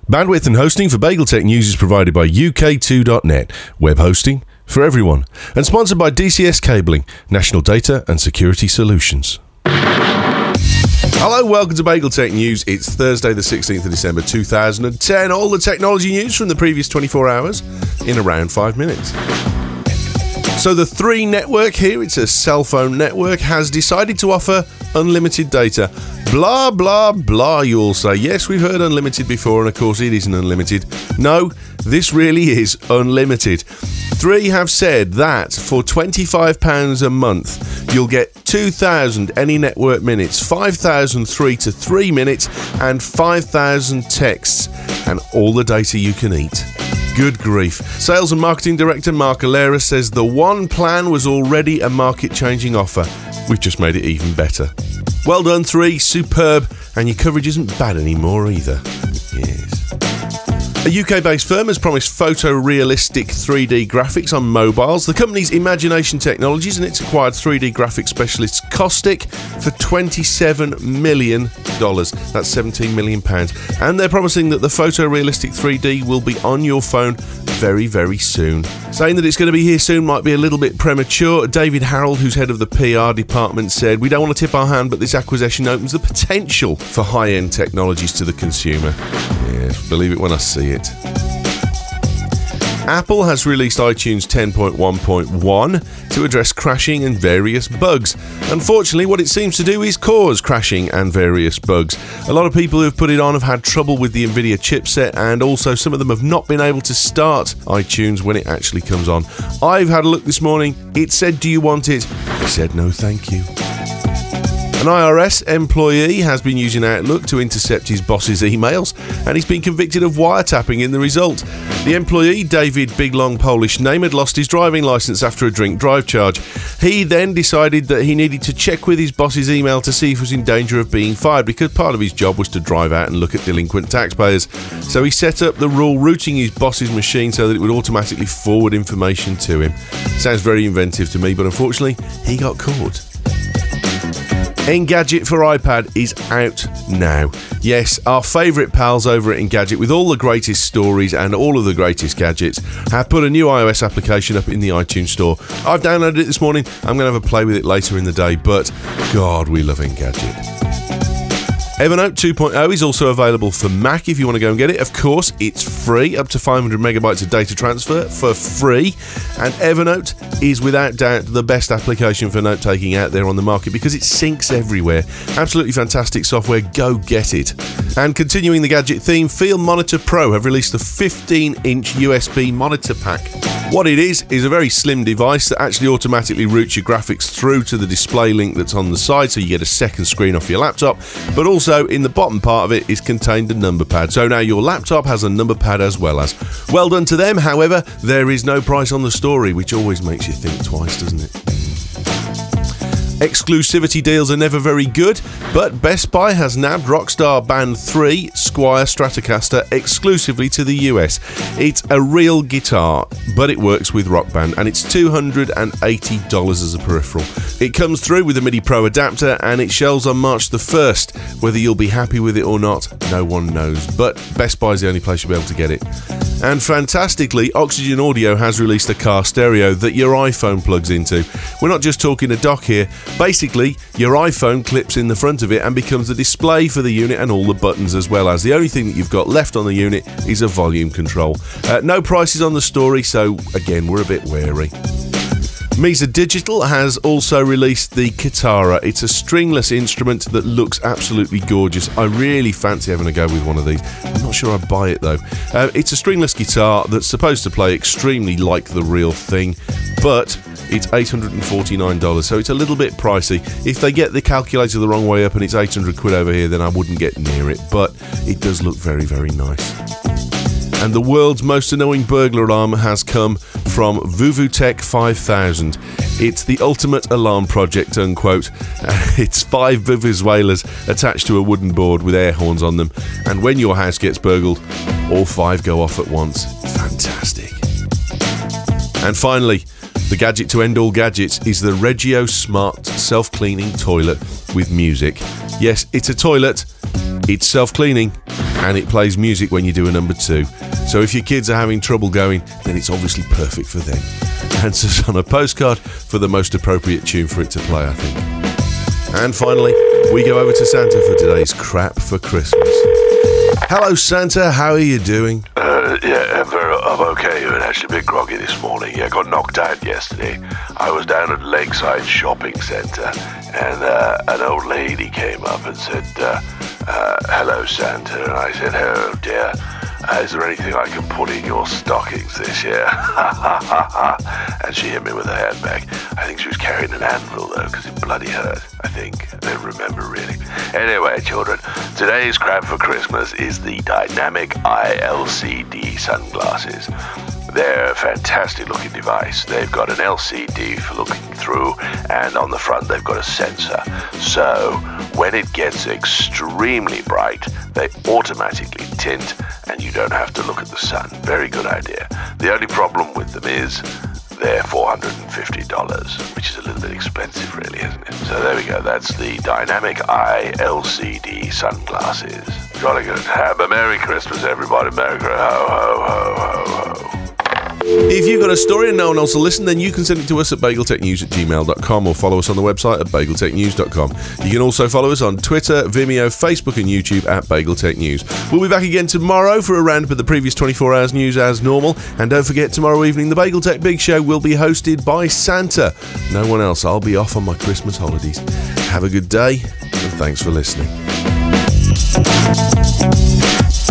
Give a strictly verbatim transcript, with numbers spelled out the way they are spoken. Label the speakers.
Speaker 1: Bandwidth and hosting for BagelTech News is provided by U K two dot net, web hosting for everyone, and sponsored by D C S Cabling, National Data and Security Solutions. Hello, welcome to BagelTech News. It's Thursday the sixteenth of December two thousand ten. All the technology news from the previous twenty-four hours in around five minutes. So the Three network here, it's a cell phone network, has decided to offer unlimited data. Blah, blah, blah, you all say. Yes, we've heard unlimited before, and of course it isn't unlimited. No, this really is unlimited. Three have said that for twenty-five pounds a month, you'll get two thousand any network minutes, five thousand three to three minutes, and five thousand texts, and all the data you can eat. Good grief. Sales and Marketing Director Mark Alera says the one plan was already a market-changing offer. We've just made it even better. Well done, Three. Superb. And your coverage isn't bad anymore either. Yes. A U K-based firm has promised photorealistic three D graphics on mobiles. The company's Imagination Technologies and its acquired three D graphics specialists Caustic for twenty-seven million dollars. That's seventeen million pounds. And they're promising that the photorealistic three D will be on your phone very, very soon. Saying that it's going to be here soon might be a little bit premature. David Harold, who's head of the P R department, said, "We don't want to tip our hand, but this acquisition opens the potential for high-end technologies to the consumer." Yes, believe it when I see it. Apple has released iTunes ten point one point one to address crashing and various bugs. Unfortunately, what it seems to do is cause crashing and various bugs. A lot of people who have put it on have had trouble with the NVIDIA chipset, and also some of them have not been able to start iTunes when it actually comes on. I've had a look this morning. It said, "Do you want it?" I said, "No, thank you." An I R S employee has been using Outlook to intercept his boss's emails, and he's been convicted of wiretapping in the result. The employee, David Big Long Polish name, had lost his driving licence after a drink drive charge. He then decided that he needed to check with his boss's email to see if he was in danger of being fired, because part of his job was to drive out and look at delinquent taxpayers. So he set up the rule routing his boss's machine so that it would automatically forward information to him. Sounds very inventive to me, but unfortunately, he got caught. Engadget for iPad is out now. Yes, our favourite pals over at Engadget, with all the greatest stories and all of the greatest gadgets, have put a new iOS application up in the iTunes store. I've downloaded it this morning. I'm going to have a play with it later in the day, but God, we love Engadget. Evernote two point oh is also available for Mac if you want to go and get it. Of course, it's free, up to five hundred megabytes of data transfer for free. And Evernote is without doubt the best application for note-taking out there on the market because it syncs everywhere. Absolutely fantastic software. Go get it. And continuing the gadget theme, Field Monitor Pro have released the fifteen inch U S B monitor pack. What it is, is a very slim device that actually automatically routes your graphics through to the display link that's on the side, so you get a second screen off your laptop, but also in the bottom part of it is contained a number pad. So now your laptop has a number pad as well as. Well done to them. However, there is no price on the story, which always makes you think twice, doesn't it? Exclusivity deals are never very good, but Best Buy has nabbed Rockstar Band three Squire Stratocaster exclusively to the U S. It's a real guitar, but it works with Rock Band, and it's two hundred eighty dollars as a peripheral. It comes through with a MIDI Pro adapter, and it shelves on March the first. Whether you'll be happy with it or not, no one knows, but Best Buy is the only place you'll be able to get it. And fantastically, Oxygen Audio has released a car stereo that your iPhone plugs into. We're not just talking a dock here. Basically, your iPhone clips in the front of it and becomes the display for the unit and all the buttons as well as. The only thing that you've got left on the unit is a volume control. Uh, no prices on the story, so again, we're a bit wary. Mesa Digital has also released the Kitara. It's a stringless instrument that looks absolutely gorgeous. I really fancy having a go with one of these. I'm not sure I'd buy it though. Uh, it's a stringless guitar that's supposed to play extremely like the real thing, but it's eight hundred forty-nine dollars, so it's a little bit pricey. If they get the calculator the wrong way up and it's eight hundred quid over here, then I wouldn't get near it, but it does look very, very nice. And the world's most annoying burglar alarm has come from VuvuTech five thousand. It's the ultimate alarm project, unquote. It's five Vuvuzuelas attached to a wooden board with air horns on them, and when your house gets burgled, all five go off at once. Fantastic. And finally, the gadget to end all gadgets is the Regio Smart self-cleaning toilet with music. Yes, it's a toilet, it's self-cleaning, and it plays music when you do a number two. So if your kids are having trouble going, then it's obviously perfect for them. Answers on a postcard for the most appropriate tune for it to play, I think. And finally, we go over to Santa for today's crap for Christmas. Hello, Santa. How are you doing?
Speaker 2: Uh, yeah, I'm, very, I'm okay. I'm actually a bit groggy this morning. Yeah, I got knocked out yesterday. I was down at Lakeside Shopping Centre, and uh, an old lady came up and said, uh, uh, hello, Santa. And I said, hello, dear. Uh, is there anything I can put in your stockings this year? And she hit me with a handbag. I think she was carrying an anvil, though, because it bloody hurt, I think. I don't remember, really. Anyway, children, today's crap for Christmas is the Dynamic Eye L C D sunglasses. They're a fantastic looking device. They've got an L C D for looking through, and on the front they've got a sensor. So when it gets extremely bright, they automatically tint and you don't have to look at the sun. Very good idea. The only problem with them is they're four hundred fifty dollars, which is a little bit expensive, really, isn't it? So there we go. That's the Dynamic Eye L C D sunglasses. Jolly good. Have a Merry Christmas, everybody. Merry Christmas. Ho, ho, ho, ho, ho.
Speaker 1: If you've got a story and no one else will listen, then you can send it to us at bageltechnews at gmail dot com or follow us on the website at bageltechnews dot com. You can also follow us on Twitter, Vimeo, Facebook and YouTube at BagelTechNews. We'll be back again tomorrow for a roundup of the previous twenty-four hours news as normal. And don't forget, tomorrow evening, the Bagel Tech Big Show will be hosted by Santa. No one else. I'll be off on my Christmas holidays. Have a good day, and thanks for listening.